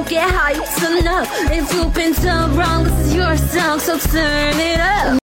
don't get high, it's enough. If you've been done wrong, this is your song, so turn it up.